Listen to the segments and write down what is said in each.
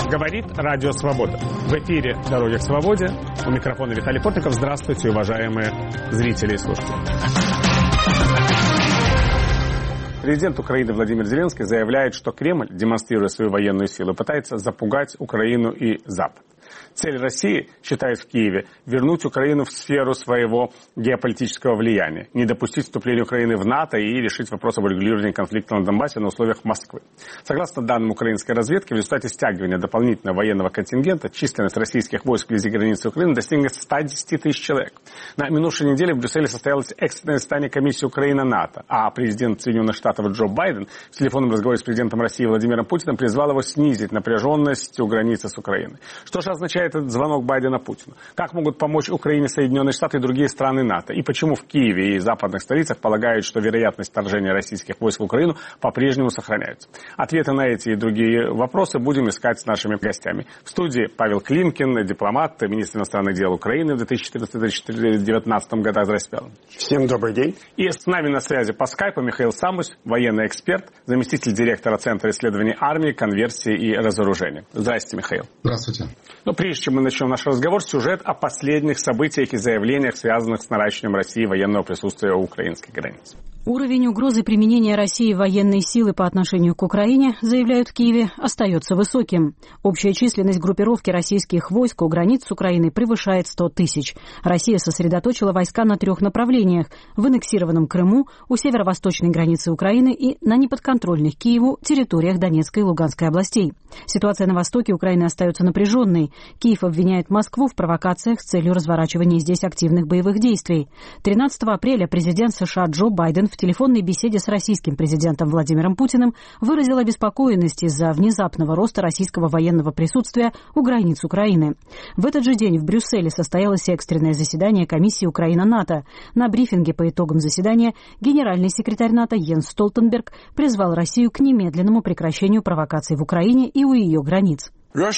Говорит Радио Свобода. В эфире «Дороги к свободе». У микрофона Виталий Портников. Здравствуйте, уважаемые зрители и слушатели. Президент Украины Владимир Зеленский заявляет, что Кремль, демонстрируя свою военную силу, пытается запугать Украину и Запад. Цель России, считает в Киеве, вернуть Украину в сферу своего геополитического влияния, не допустить вступления Украины в НАТО и решить вопрос об урегулировании конфликта на Донбассе на условиях Москвы. Согласно данным украинской разведки, в результате стягивания дополнительного военного контингента численность российских войск вблизи границы Украины достигнет 110 тысяч человек. На минувшей неделе в Брюсселе состоялось экстренное заседание комиссии Украина-НАТО, а президент Соединенных Штатов Джо Байден в телефонном разговоре с президентом России Владимиром Путиным призвал его снизить напряженность у границы с Украиной. Что же означает этот звонок Байдена Путину? Как могут помочь Украине Соединенные Штаты и другие страны НАТО? И почему в Киеве и западных столицах полагают, что вероятность вторжения российских войск в Украину по-прежнему сохраняется? Ответы на эти и другие вопросы будем искать с нашими гостями. В студии Павел Климкин, дипломат, министр иностранных дел Украины в 2014-2019 годах. Здравствуйте, Павел. Всем добрый день. И с нами на связи по скайпу Михаил Самусь, военный эксперт, заместитель директора Центра исследований армии, конверсии и разоружения. Здравствуйте, Михаил. Здравствуйте. Прежде чем мы начнем наш разговор, сюжет о последних событиях и заявлениях, связанных с наращиванием России военного присутствия у украинской границы. Уровень угрозы применения России военной силы по отношению к Украине, заявляют в Киеве, остается высоким. Общая численность группировки российских войск у границ с Украиной превышает 100 тысяч. Россия сосредоточила войска на 3 направлениях – в аннексированном Крыму, у северо-восточной границы Украины и на неподконтрольных Киеву территориях Донецкой и Луганской областей. Ситуация на востоке Украины остается напряженной. Киев обвиняет Москву в провокациях с целью разворачивания здесь активных боевых действий. 13 апреля президент США Джо Байден в телефонной беседе с российским президентом Владимиром Путиным выразил обеспокоенность из-за внезапного роста российского военного присутствия у границ Украины. В этот же день в Брюсселе состоялось экстренное заседание комиссии Украина-НАТО. На брифинге по итогам заседания генеральный секретарь НАТО Йенс Столтенберг призвал Россию к немедленному прекращению провокаций в Украине и у ее границ.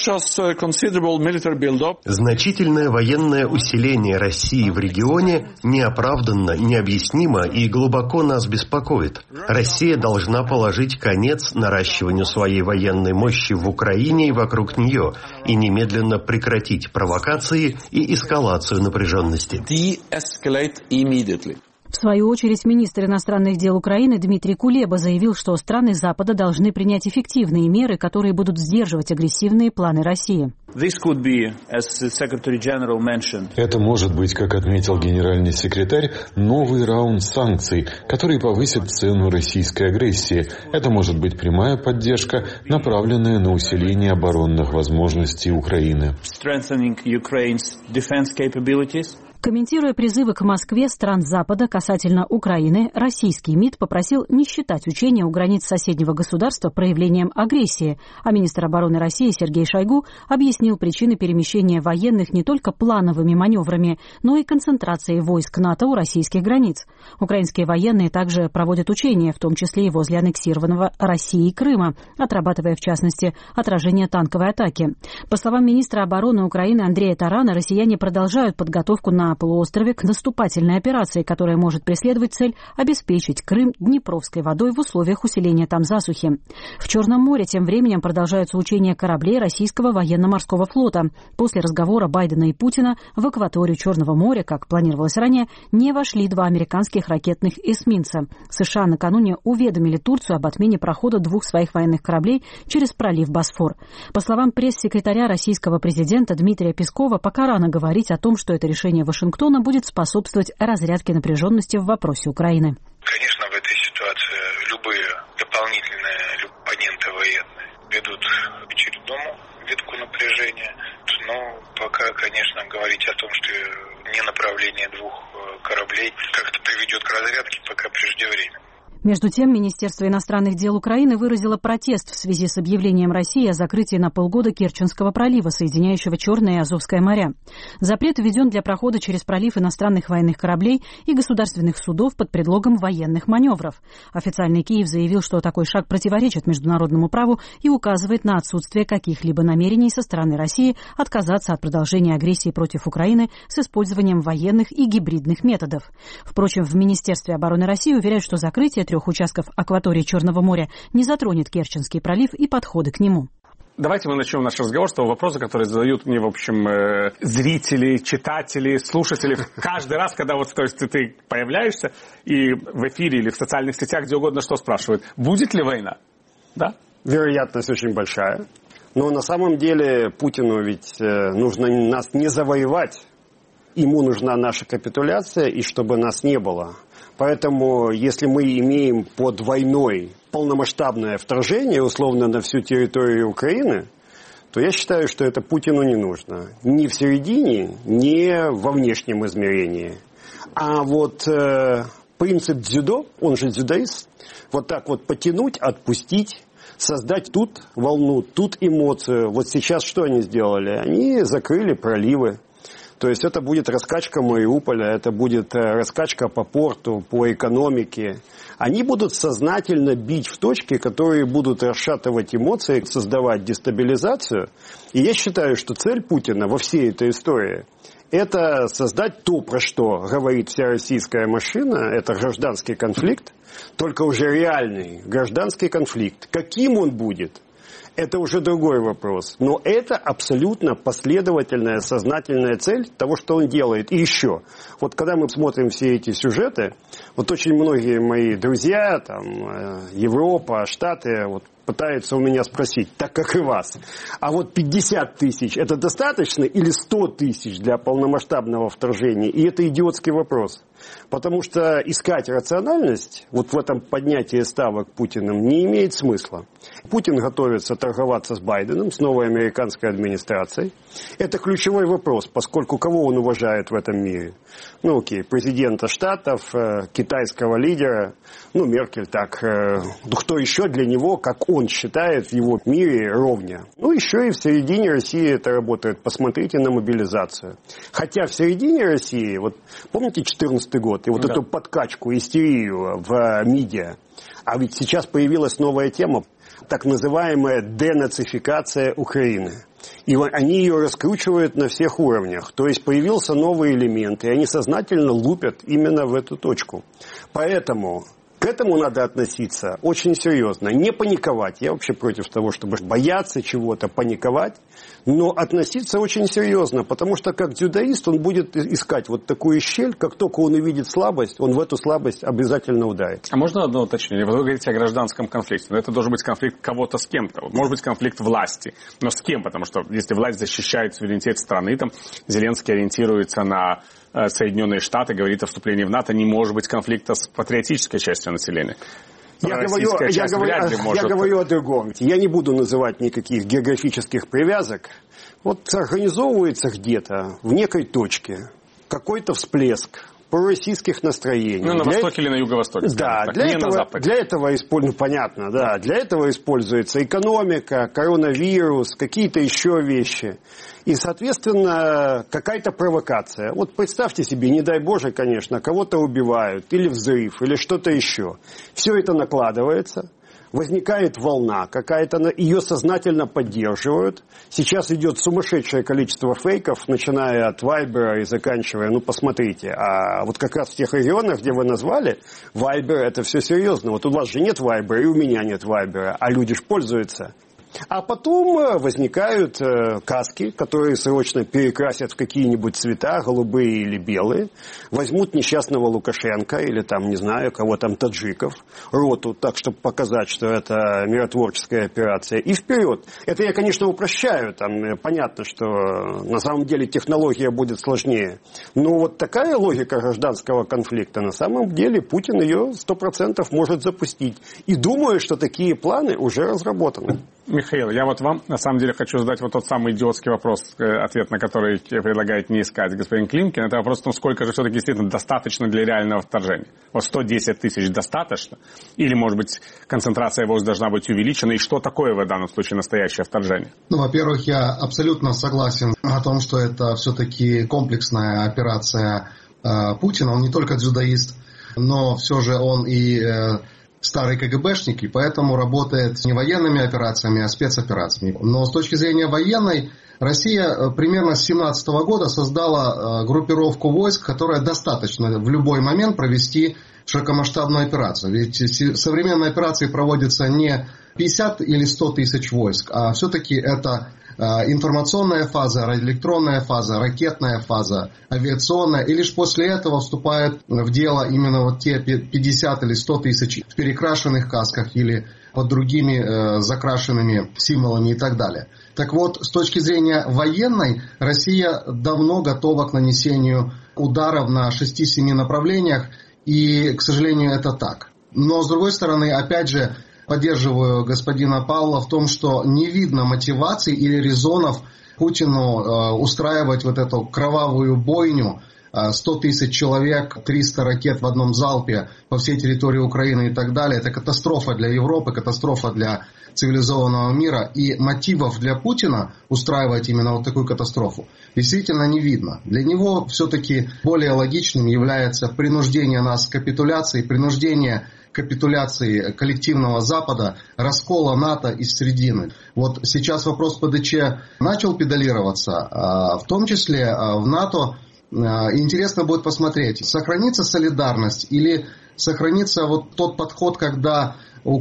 Значительное военное усиление России в регионе неоправданно, необъяснимо и глубоко нас беспокоит. Россия должна положить конец наращиванию своей военной мощи в Украине и вокруг нее и немедленно прекратить провокации и эскалацию напряженности. В свою очередь, министр иностранных дел Украины Дмитрий Кулеба заявил, что страны Запада должны принять эффективные меры, которые будут сдерживать агрессивные планы России. Это может быть, как отметил генеральный секретарь, новый раунд санкций, который повысит цену российской агрессии. Это может быть прямая поддержка, направленная на усиление оборонных возможностей Украины. Комментируя призывы к Москве стран Запада касательно Украины, российский МИД попросил не считать учения у границ соседнего государства проявлением агрессии, а министр обороны России Сергей Шойгу объяснил причины перемещения военных не только плановыми маневрами, но и концентрацией войск НАТО у российских границ. Украинские военные также проводят учения, в том числе и возле аннексированного Россией Крыма, отрабатывая, в частности, отражение танковой атаки. По словам министра обороны Украины Андрея Тарана, россияне продолжают подготовку на полуострове к наступательной операции, которая может преследовать цель обеспечить Крым Днепровской водой в условиях усиления там засухи. В Черном море тем временем продолжаются учения кораблей российского военно-морского флота. После разговора Байдена и Путина в акваторию Черного моря, как планировалось ранее, не вошли 2 американских ракетных эсминца. США накануне уведомили Турцию об отмене прохода 2 своих военных кораблей через пролив Босфор. По словам пресс-секретаря российского президента Дмитрия Пескова, пока рано говорить о том, что это решение Вашингтона будет способствовать разрядке напряженности в вопросе Украины. Конечно, в этой ситуации любые дополнительные оппоненты военные ведут к очередному витку напряжения. Но пока, конечно, говорить о том, что не направление 2 кораблей как-то приведет к разрядке, пока преждевременно. Между тем, Министерство иностранных дел Украины выразило протест в связи с объявлением России о закрытии на полгода Керченского пролива, соединяющего Черное и Азовское моря. Запрет введен для прохода через пролив иностранных военных кораблей и государственных судов под предлогом военных маневров. Официальный Киев заявил, что такой шаг противоречит международному праву и указывает на отсутствие каких-либо намерений со стороны России отказаться от продолжения агрессии против Украины с использованием военных и гибридных методов. Впрочем, в Министерстве обороны России уверяют, что закрытие 3 участков акватории Черного моря не затронет Керченский пролив и подходы к нему. Давайте мы начнем наш разговор с того вопроса, который задают мне, в общем, зрители, читатели, слушатели. Каждый раз, когда вот, то есть, ты появляешься и в эфире или в социальных сетях, где угодно, что спрашивают. Будет ли война? Да? Вероятность очень большая. Но на самом деле Путину ведь нужно нас не завоевать. Ему нужна наша капитуляция, и чтобы нас не было. Поэтому, если мы имеем под войной полномасштабное вторжение, условно, на всю территорию Украины, то я считаю, что это Путину не нужно. Ни в середине, ни во внешнем измерении. А вот принцип дзюдо, он же дзюдоист, вот так вот потянуть, отпустить, создать тут волну, тут эмоцию. Вот сейчас что они сделали? Они закрыли проливы. То есть это будет раскачка Мариуполя, это будет раскачка по порту, по экономике. Они будут сознательно бить в точки, которые будут расшатывать эмоции, создавать дестабилизацию. И я считаю, что цель Путина во всей этой истории – это создать то, про что говорит вся российская машина, это гражданский конфликт, только уже реальный гражданский конфликт. Каким он будет? Это уже другой вопрос. Но это абсолютно последовательная, сознательная цель того, что он делает. И еще, вот когда мы смотрим все эти сюжеты, вот очень многие мои друзья, там, Европа, Штаты, вот, пытаются у меня спросить, так как и вас, а вот 50 тысяч это достаточно или 100 тысяч для полномасштабного вторжения? И это идиотский вопрос. Потому что искать рациональность вот в этом поднятии ставок Путиным не имеет смысла. Путин готовится торговаться с Байденом, с новой американской администрацией. Это ключевой вопрос, поскольку кого он уважает в этом мире? Ну окей, президента Штатов, китайского лидера, ну Меркель так, кто еще для него, как он считает в его мире, ровня. Ну еще и в середине России это работает. Посмотрите на мобилизацию. Хотя в середине России, вот помните 2014 год, и вот эту подкачку, истерию в МИДе, а ведь сейчас появилась новая тема, так называемая денацификация Украины. И они ее раскручивают на всех уровнях. То есть появился новый элемент, и они сознательно лупят именно в эту точку. Поэтому к этому надо относиться очень серьезно. Не паниковать. Я вообще против того, чтобы бояться чего-то, паниковать. Но относиться очень серьезно. Потому что как дзюдоист он будет искать вот такую щель. Как только он увидит слабость, он в эту слабость обязательно ударит. А можно одно уточнение? Вы говорите о гражданском конфликте. Но это должен быть конфликт кого-то с кем-то. Может быть конфликт власти. Но с кем? Потому что если власть защищает суверенитет страны, там Зеленский ориентируется на Соединенные Штаты, говорит о вступлении в НАТО, не может быть конфликта с патриотической частью населения. Я говорю о другом. Я не буду называть никаких географических привязок. Вот организовывается где-то в некой точке какой-то всплеск пророссийских настроений. Ну, на востоке или на юго-востоке. Да, для этого понятно, да, для этого используется экономика, коронавирус, какие-то еще вещи. И, соответственно, какая-то провокация. Вот представьте себе, не дай Боже, конечно, кого-то убивают, или взрыв, или что-то еще. Все это накладывается. Возникает волна какая-то, ее сознательно поддерживают. Сейчас идет сумасшедшее количество фейков, начиная от Вайбера и заканчивая, ну посмотрите, а вот как раз в тех регионах, где вы назвали, Вайбер это все серьезно. Вот у вас же нет Вайбера, и у меня нет Вайбера, а люди ж пользуются. А потом возникают каски, которые срочно перекрасят в какие-нибудь цвета, голубые или белые, возьмут несчастного Лукашенко или там, не знаю, кого там, таджиков, роту, так, чтобы показать, что это миротворческая операция, и вперед. Это я, конечно, упрощаю, там понятно, что на самом деле технология будет сложнее. Но вот такая логика гражданского конфликта, на самом деле Путин ее 100% может запустить. И думаю, что такие планы уже разработаны. Михаил, я вот вам на самом деле хочу задать вот тот самый идиотский вопрос, ответ на который предлагает не искать господин Климкин. Это вопрос, ну сколько же все-таки действительно достаточно для реального вторжения? Вот 110 тысяч достаточно? Или, может быть, концентрация войск должна быть увеличена? И что такое в данном случае настоящее вторжение? Ну, во-первых, я абсолютно согласен о том, что это все-таки комплексная операция Путина. Он не только дзюдоист, но все же он и старый КГБшник, и поэтому работает не военными операциями, а спецоперациями. Но с точки зрения военной, Россия примерно с 2017 года создала группировку войск, которая достаточно в любой момент провести широкомасштабную операцию. Ведь современные операции проводятся не 50 или 100 тысяч войск, а все-таки это информационная фаза, радиоэлектронная фаза, ракетная фаза, авиационная, и лишь после этого вступают в дело именно вот те 50 или 100 тысяч в перекрашенных касках или под другими закрашенными символами и так далее. Так вот, с точки зрения военной, Россия давно готова к нанесению ударов на 6-7 направлениях, и, к сожалению, это так. Но, с другой стороны, опять же, поддерживаю господина Павла в том, что не видно мотиваций или резонов Путину устраивать вот эту кровавую бойню, 100 тысяч человек, 300 ракет в одном залпе по всей территории Украины и так далее. Это катастрофа для Европы, катастрофа для цивилизованного мира. И мотивов для Путина устраивать именно вот такую катастрофу действительно не видно. Для него все-таки более логичным является принуждение нас к капитуляции, принуждение капитуляции коллективного Запада, раскола НАТО из середины. Вот сейчас вопрос ПДЧ начал педалироваться, в том числе в НАТО. Интересно будет посмотреть, сохранится солидарность или сохранится вот тот подход, когда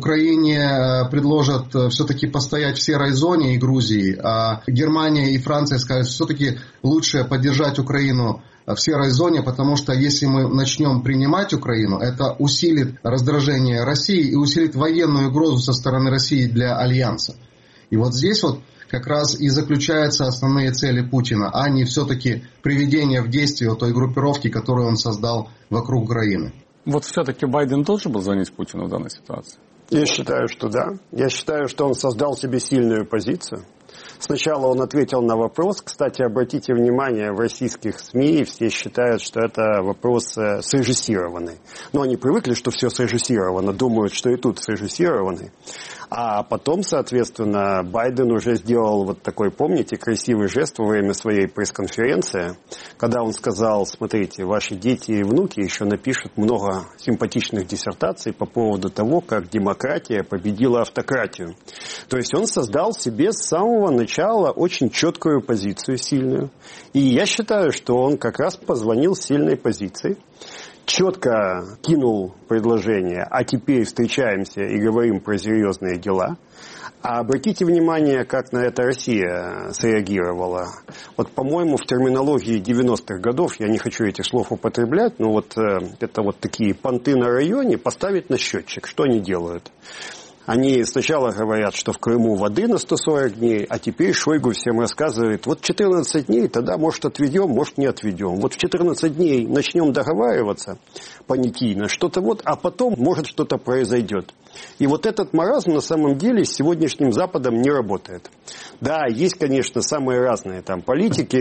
Украине предложат все-таки постоять в серой зоне и Грузии, а Германия и Франция скажут, все-таки лучше поддержать Украину в серой зоне, потому что если мы начнем принимать Украину, это усилит раздражение России и усилит военную угрозу со стороны России для Альянса. И вот здесь вот как раз и заключаются основные цели Путина, а не все-таки приведение в действие той группировки, которую он создал вокруг Украины. Вот все-таки Байден должен был звонить Путину в данной ситуации? Я считаю, что да. Я считаю, что он создал себе сильную позицию. Сначала он ответил на вопрос. Кстати, обратите внимание, в российских СМИ все считают, что это вопрос срежиссированный. Но они привыкли, что все срежиссировано, думают, что и тут срежиссированный. А потом, соответственно, Байден уже сделал вот такой, помните, красивый жест во время своей пресс-конференции, когда он сказал, смотрите, ваши дети и внуки еще напишут много симпатичных диссертаций по поводу того, как демократия победила автократию. То есть он создал себе с самого начала очень четкую позицию, сильную. И я считаю, что он как раз позвонил с сильной позицией. Четко кинул предложение, а теперь встречаемся и говорим про серьезные дела. А обратите внимание, как на это Россия среагировала. Вот, по-моему, в терминологии 90-х годов, я не хочу этих слов употреблять, но вот это вот такие понты на районе поставить на счетчик. Что они делают? Они сначала говорят, что в Крыму воды на 140 дней, а теперь Шойгу всем рассказывает, вот 14 дней, тогда, может, отведем, может, не отведем. Вот в 14 дней начнем договариваться понятийно, что-то вот, а потом, может, что-то произойдет. И вот этот маразм, на самом деле, с сегодняшним Западом не работает. Да, есть, конечно, самые разные там политики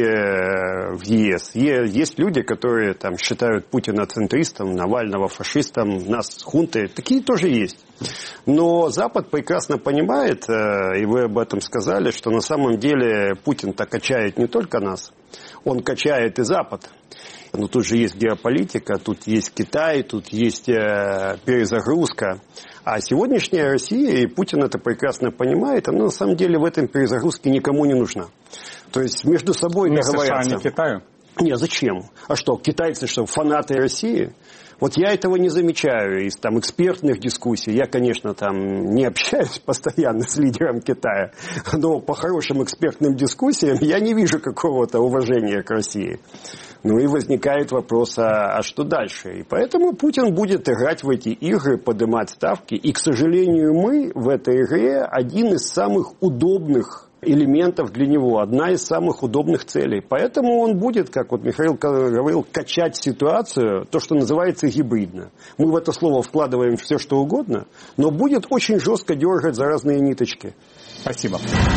в ЕС. Есть люди, которые там считают Путина центристом, Навального фашистом, нас хунтой. Такие тоже есть. Но Запад прекрасно понимает, и вы об этом сказали, что на самом деле Путин-то качает не только нас, он качает и Запад. Но тут же есть геополитика, тут есть Китай, тут есть перезагрузка. А сегодняшняя Россия, и Путин это прекрасно понимает, она на самом деле в этом перезагрузке никому не нужна. То есть между собой договорятся. США, не Китаю? Нет, зачем? А что, китайцы что, фанаты России? Вот я этого не замечаю из там экспертных дискуссий. Я, конечно, там не общаюсь постоянно с лидером Китая, но по хорошим экспертным дискуссиям я не вижу какого-то уважения к России. Ну и возникает вопрос, а что дальше? И поэтому Путин будет играть в эти игры, поднимать ставки. И, к сожалению, мы в этой игре один из самых удобных элементов для него, одна из самых удобных целей. Поэтому он будет, как вот Михаил говорил, качать ситуацию, то, что называется гибридно. Мы в это слово вкладываем все, что угодно, но будет очень жестко дергать за разные ниточки. Спасибо.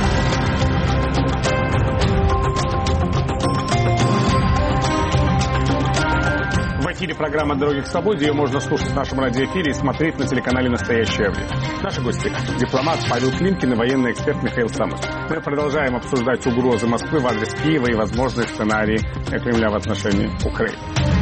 В эфире программа «Дороги к свободе». Ее можно слушать в нашем радиоэфире и смотреть на телеканале «Настоящее время». Наши гости – дипломат Павел Климкин и военный эксперт Михаил Самос. Мы продолжаем обсуждать угрозы Москвы в адрес Киева и возможные сценарии Кремля в отношении Украины.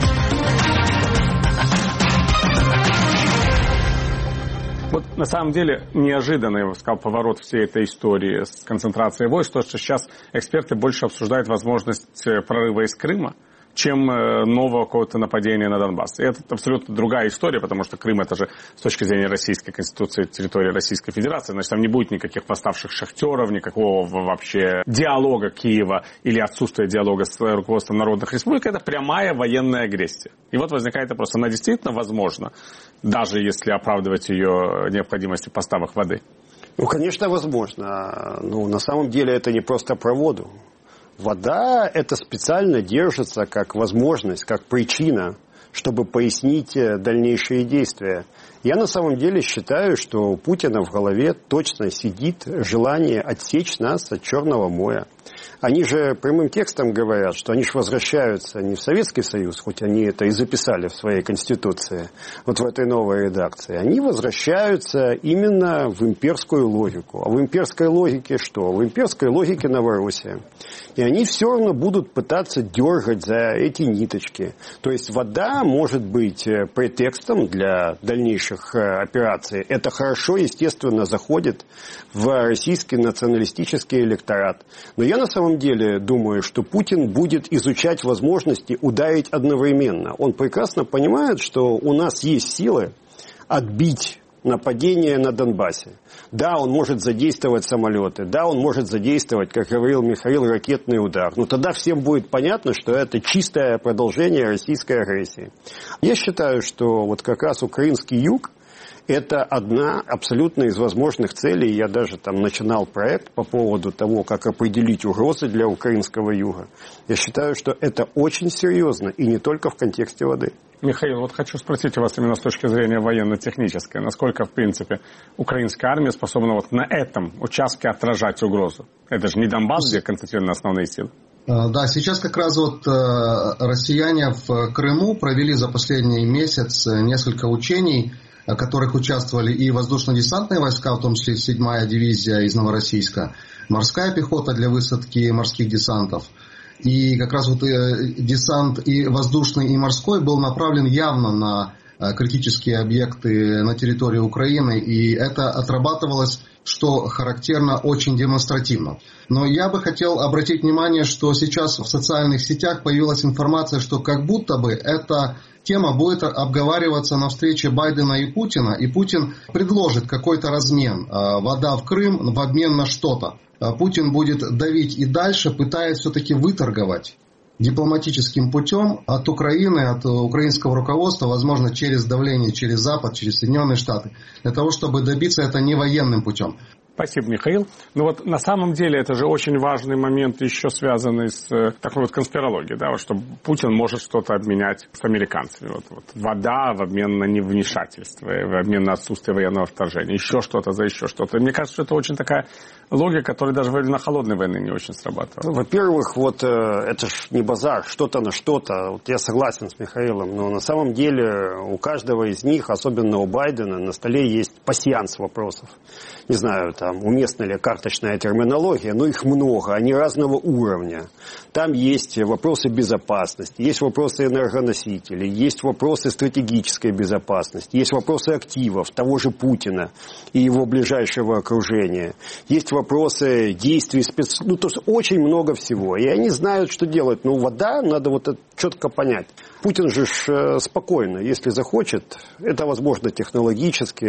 Вот на самом деле неожиданный, я бы сказал, поворот всей этой истории с концентрацией войск, то, что сейчас эксперты больше обсуждают возможность прорыва из Крыма. чем нового какого-то нападения на Донбасс. И это абсолютно другая история, потому что Крым — это же с точки зрения Российской Конституции территория Российской Федерации. Значит, там не будет никаких восставших шахтеров, никакого вообще диалога Киева или отсутствия диалога с руководством народных республик. Это прямая военная агрессия. И вот возникает вопрос, она действительно возможна, даже если оправдывать ее необходимостью поставок воды? Ну, конечно, возможно. Но на самом деле это не просто про воду. Вода это специально держится как возможность, как причина, чтобы пояснить дальнейшие действия. Я на самом деле считаю, что у Путина в голове точно сидит желание отсечь нас от Черного моря. Они же прямым текстом говорят, что они же возвращаются не в Советский Союз, хоть они это и записали в своей Конституции, вот в этой новой редакции. Они возвращаются именно в имперскую логику. А в имперской логике что? В имперской логике Новороссия. И они все равно будут пытаться дергать за эти ниточки. То есть вода может быть претекстом для дальнейших операций. Это хорошо, естественно, заходит в российский националистический электорат. Но я на самом деле думаю, что Путин будет изучать возможности ударить одновременно. Он прекрасно понимает, что у нас есть силы отбить нападение на Донбассе. Да, он может задействовать самолеты, да, он может задействовать, как говорил Михаил, ракетный удар. Но тогда всем будет понятно, что это чистое продолжение российской агрессии. Я считаю, что вот как раз украинский юг это одна абсолютно из возможных целей. Я даже там начинал проект по поводу того, как определить угрозы для украинского юга. Я считаю, что это очень серьезно и не только в контексте воды. Михаил, вот хочу спросить у вас именно с точки зрения военно-технической. Насколько, в принципе, украинская армия способна вот на этом участке отражать угрозу? Это же не Донбасс, где концентрированы основные силы. Да, сейчас как раз вот россияне в Крыму провели за последний месяц несколько учений, в которых участвовали и воздушно-десантные войска, в том числе 7-я дивизия из Новороссийска, морская пехота для высадки морских десантов. И как раз вот десант и воздушный, и морской был направлен явно на критические объекты на территории Украины. И это отрабатывалось, что характерно, очень демонстративно. Но я бы хотел обратить внимание, что сейчас в социальных сетях появилась информация, что как будто бы эта тема будет обговариваться на встрече Байдена и Путина, и Путин предложит какой-то размен. Вода в Крым в обмен на что-то. Путин будет давить и дальше, пытаясь все-таки выторговать дипломатическим путем от Украины, от украинского руководства, возможно, через давление, через Запад, через Соединенные Штаты, для того, чтобы добиться это не военным путем. Спасибо, Михаил. Ну вот на самом деле это же очень важный момент, еще связанный с такой вот конспирологией, да, вот, что Путин может что-то обменять с американцами. Вот вода в обмен на невмешательство, в обмен на отсутствие военного вторжения, еще что-то за еще что-то. И мне кажется, что это очень такая логика, которая даже во времена холодной войны не очень срабатывала. Во-первых, вот это ж не базар, что-то на что-то. Вот я согласен с Михаилом, но на самом деле у каждого из них, особенно у Байдена, на столе есть пасьянс вопросов. Не знаю, там уместна ли карточная терминология, но их много, они разного уровня. Там есть вопросы безопасности, есть вопросы энергоносителей, есть вопросы стратегической безопасности, есть вопросы активов того же Путина и его ближайшего окружения, есть вопросы действий ну, то есть очень много всего. И они знают, что делать. Но вода, надо вот это четко понять. Путин же спокойно, если захочет, это возможно технологически,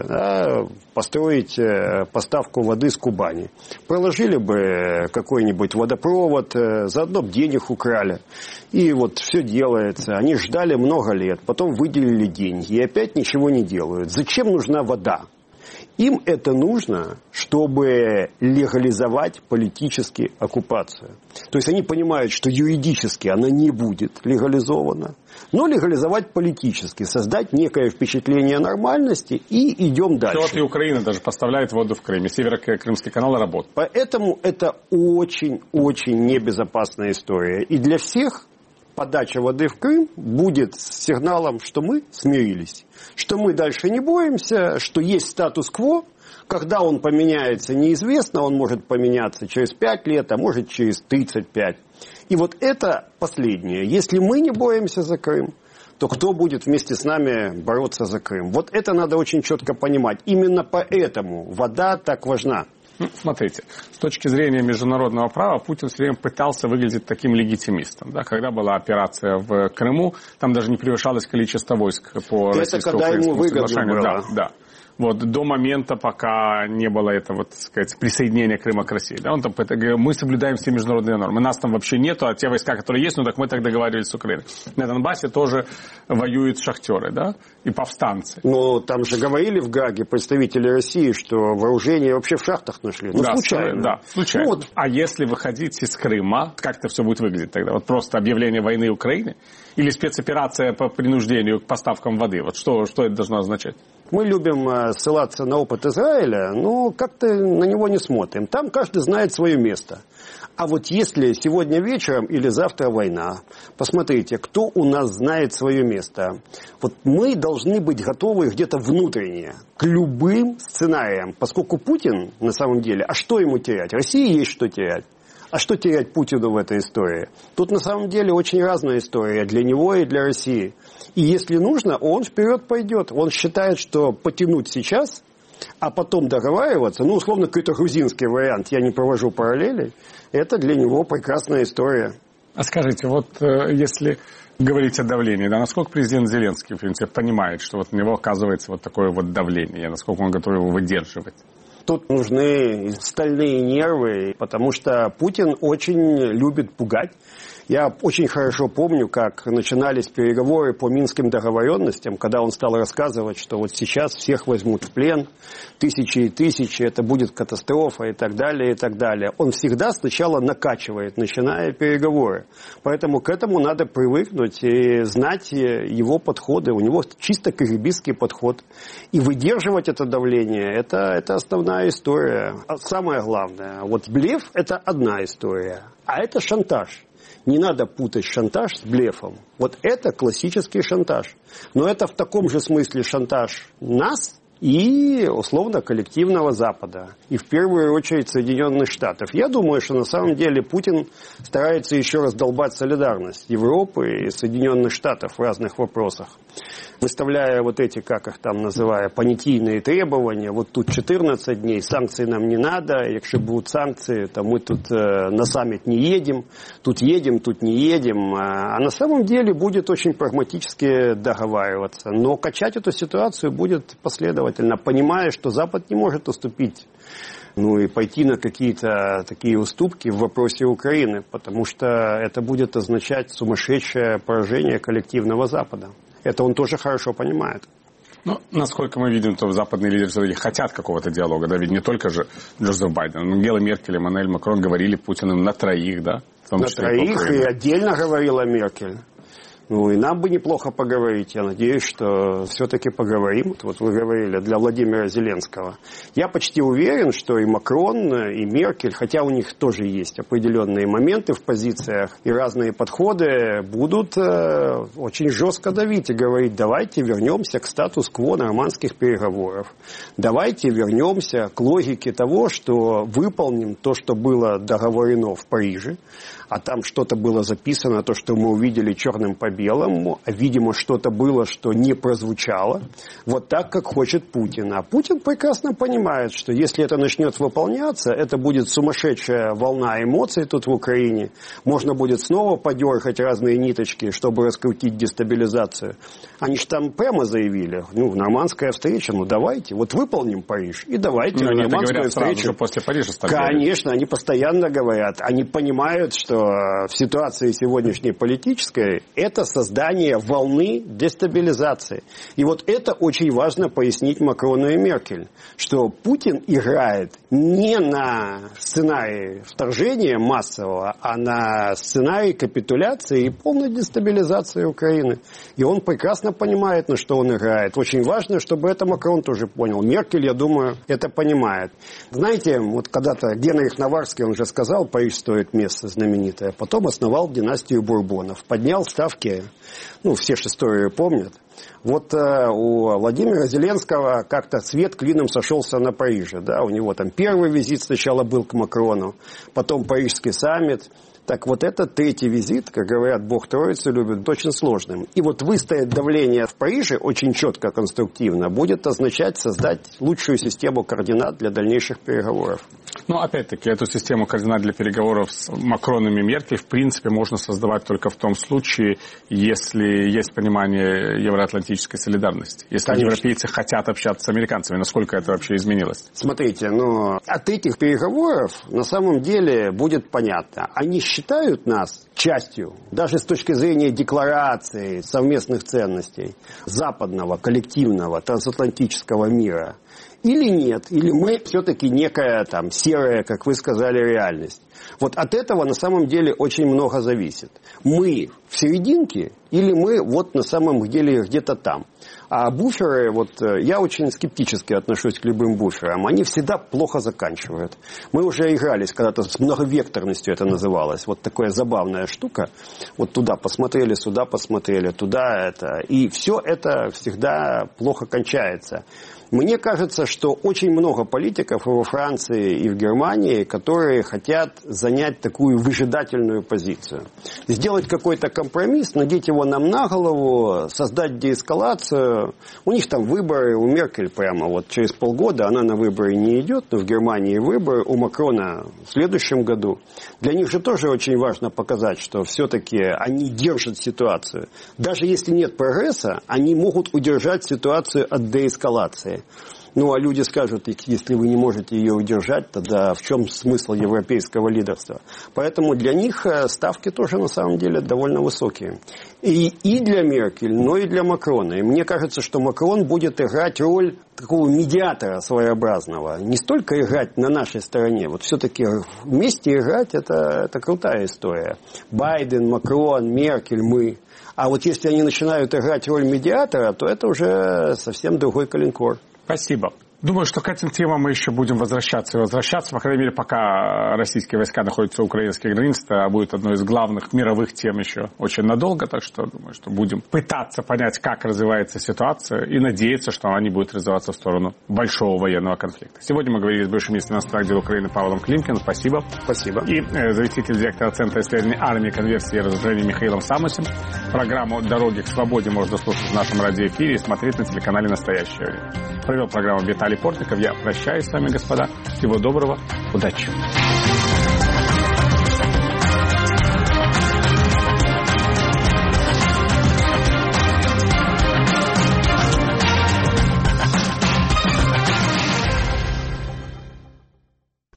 да, построить поставку воды с Кубани. Проложили бы какой-нибудь водопровод, заодно бы денег украли. И вот все делается. Они ждали много лет, потом выделили деньги и опять ничего не делают. Зачем нужна вода? Им это нужно, чтобы легализовать политически оккупацию. То есть они понимают, что юридически она не будет легализована, но легализовать политически, создать некое впечатление нормальности и идем дальше. Вот и Украина даже поставляет воду в Крым, и Северо-Крымский канал работает. Поэтому это очень-очень небезопасная история. И для всех подача воды в Крым будет сигналом, что мы смирились, что мы дальше не боремся, что есть статус-кво. Когда он поменяется, неизвестно, он может поменяться через 5 лет, а может через 35. И вот это последнее. Если мы не боремся за Крым, то кто будет вместе с нами бороться за Крым? Вот это надо очень четко понимать. Именно поэтому вода так важна. Смотрите, с точки зрения международного права Путин все время пытался выглядеть таким легитимистом. Да? Когда была операция в Крыму, там даже не превышалось количество войск по российско-украинскому соглашению. Да. Вот, до момента, пока не было этого, так сказать, присоединения Крыма к России. Да? Он там говорил, мы соблюдаем все международные нормы. Нас там вообще нету, а те войска, которые есть, ну так мы так договаривались с Украиной. На Донбассе тоже воюют шахтеры, да, и повстанцы. Но там же говорили в Гааге представители России, что вооружение вообще в шахтах нашли. Ну, да, случайно. Да, случайно. Ну, вот. А если выходить из Крыма, как это все будет выглядеть тогда? Вот просто объявление войны Украины? Или спецоперация по принуждению к поставкам воды? Вот что это должно означать? Мы любим ссылаться на опыт Израиля, но как-то на него не смотрим. Там каждый знает свое место. А вот если сегодня вечером или завтра война, посмотрите, кто у нас знает свое место. Вот мы должны быть готовы где-то внутренне к любым сценариям, поскольку Путин на самом деле, а что ему терять? России есть что терять. А что терять Путину в этой истории? Тут на самом деле очень разная история для него и для России. И если нужно, он вперед пойдет. Он считает, что потянуть сейчас, а потом договариваться, ну, условно, какой-то грузинский вариант, я не провожу параллелей, это для него прекрасная история. А скажите, вот если говорить о давлении, да, насколько президент Зеленский, в принципе, понимает, что вот на него оказывается вот такое вот давление, насколько он готов его выдерживать? Тут нужны стальные нервы, потому что Путин очень любит пугать. Я очень хорошо помню, как начинались переговоры по Минским договоренностям, когда он стал рассказывать, что вот сейчас всех возьмут в плен, тысячи и тысячи, это будет катастрофа и так далее, и так далее. Он всегда сначала накачивает, начиная переговоры. Поэтому к этому надо привыкнуть и знать его подходы. У него чисто карибидский подход. И выдерживать это давление, это основная история. Самое главное, вот блеф – это одна история, а это шантаж. Не надо путать шантаж с блефом. Вот это классический шантаж. Но это в таком же смысле шантаж нас и, условно, коллективного Запада. И в первую очередь Соединенных Штатов. Я думаю, что на самом деле Путин старается еще раз долбать солидарность Европы и Соединенных Штатов в разных вопросах. Выставляя вот эти, как их там называя, понятийные требования. Вот тут 14 дней, санкций нам не надо. Если будут санкции, то мы тут на саммит не едем. Тут едем, тут не едем. А на самом деле будет очень прагматически договариваться. Но качать эту ситуацию будет последовательно, понимая, что Запад не может уступить. Ну и пойти на какие-то такие уступки в вопросе Украины. Потому что это будет означать сумасшедшее поражение коллективного Запада. Это он тоже хорошо понимает. Ну, насколько мы видим, то западные лидеры все-таки хотят какого-то диалога, да, ведь не только же Джозеф Байден. Ангела Меркель и Эммануэль Макрон говорили Путину на троих, да? На троих, и отдельно говорила Меркель. Ну, и нам бы неплохо поговорить. Я надеюсь, что все-таки поговорим. Вот вы говорили, для Владимира Зеленского. Я почти уверен, что и Макрон, и Меркель, хотя у них тоже есть определенные моменты в позициях и разные подходы, будут очень жестко давить и говорить, давайте вернемся к статус-кво нормандских переговоров. Давайте вернемся к логике того, что выполним то, что было договорено в Париже, а там что-то было записано, то, что мы увидели черным по белому, а, видимо, что-то было, что не прозвучало, вот так, как хочет Путин. А Путин прекрасно понимает, что если это начнет выполняться, это будет сумасшедшая волна эмоций тут в Украине, можно будет снова подергать разные ниточки, чтобы раскрутить дестабилизацию. Они же там прямо заявили, нормандская встреча, давайте, вот выполним Париж, и давайте нормандскую встречу. После Парижа стали Конечно, говорить. Они постоянно говорят, они понимают, что в ситуации сегодняшней политической это создание волны дестабилизации. И вот это очень важно пояснить Макрону и Меркель, что Путин играет не на сценарии вторжения массового, а на сценарии капитуляции и полной дестабилизации Украины. И он прекрасно понимает, на что он играет. Очень важно, чтобы это Макрон тоже понял. Меркель, я думаю, это понимает. Знаете, вот когда-то Генрих Наварский, он же сказал, Париж стоит место знаменитое. Потом основал династию Бурбонов. Поднял ставки, все же историю помнят. Вот у Владимира Зеленского как-то свет клином сошелся на Париже. Да? У него там первый визит сначала был к Макрону, потом Парижский саммит. Так вот этот третий визит, как говорят, Бог Троицу любит, очень сложным. И вот выстоять давление в Париже очень четко, конструктивно, будет означать создать лучшую систему координат для дальнейших переговоров. Но, опять-таки, эту систему координат для переговоров с Макроном и Меркель, в принципе, можно создавать только в том случае, если есть понимание евроатлантической солидарности. Если европейцы хотят общаться с американцами, насколько это вообще изменилось? Смотрите, от этих переговоров на самом деле будет понятно. Они считают нас частью, даже с точки зрения декларации совместных ценностей западного, коллективного, трансатлантического мира. Или нет, или мы все-таки некая там серая, как вы сказали, реальность. Вот от этого на самом деле очень много зависит. Мы в серединке или мы вот на самом деле где-то там. А буферы, я очень скептически отношусь к любым буферам. Они всегда плохо заканчивают. Мы уже игрались когда-то с многовекторностью, это называлось. Вот такая забавная штука. Вот туда посмотрели, сюда посмотрели, туда это. И все это всегда плохо кончается. Мне кажется, что очень много политиков и во Франции, и в Германии, которые хотят занять такую выжидательную позицию. Сделать какой-то компромисс, надеть его нам на голову, создать деэскалацию. У них там выборы, у Меркель прямо через полгода, она на выборы не идет, но в Германии выборы, у Макрона в следующем году. Для них же тоже очень важно показать, что все-таки они держат ситуацию. Даже если нет прогресса, они могут удержать ситуацию от деэскалации. А люди скажут, если вы не можете ее удержать, тогда в чем смысл европейского лидерства? Поэтому для них ставки тоже на самом деле довольно высокие. И для Меркель, но и для Макрона. И мне кажется, что Макрон будет играть роль такого медиатора своеобразного. Не столько играть на нашей стороне. Все-таки вместе играть это крутая история. Байден, Макрон, Меркель, мы. А если они начинают играть роль медиатора, то это уже совсем другой калинкор. Спасибо. Думаю, что к этим темам мы еще будем возвращаться. По крайней мере, пока российские войска находятся у украинских границ, это будет одной из главных мировых тем еще очень надолго. Так что, думаю, что будем пытаться понять, как развивается ситуация, и надеяться, что она не будет развиваться в сторону большого военного конфликта. Сегодня мы говорили с бывшим министром иностранных дел Украины Павлом Климкиным. Спасибо. Спасибо. И заместитель директора Центра исследований армии, конверсии и разоружения Михаилом Самусем. Программу «Дороги к свободе» можно слушать в нашем радиоэфире и смотреть на телеканале «Настоящее время». Провел программу Виталий Портников. Я прощаюсь с вами, господа. Всего доброго. Удачи.